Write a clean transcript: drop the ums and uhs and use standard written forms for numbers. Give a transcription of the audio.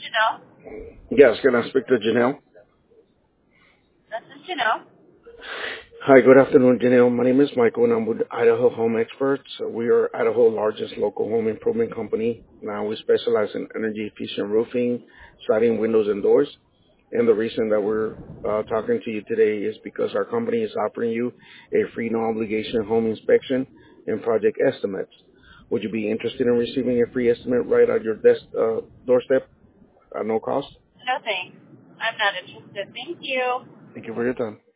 Janelle. Yes, can I speak to Janelle? This is Janelle. Hi, good afternoon, Janelle. My name is Michael, and I'm with Idaho Home Experts. We are Idaho's largest local home improvement company. Now, we specialize in energy-efficient roofing, siding, windows, and doors. And the reason that we're talking to you today is because our company is offering you a free, no-obligation home inspection and project estimates. Would you be interested in receiving a free estimate right at your doorstep at no cost? No thanks. I'm not interested. Thank you. Thank you for your time.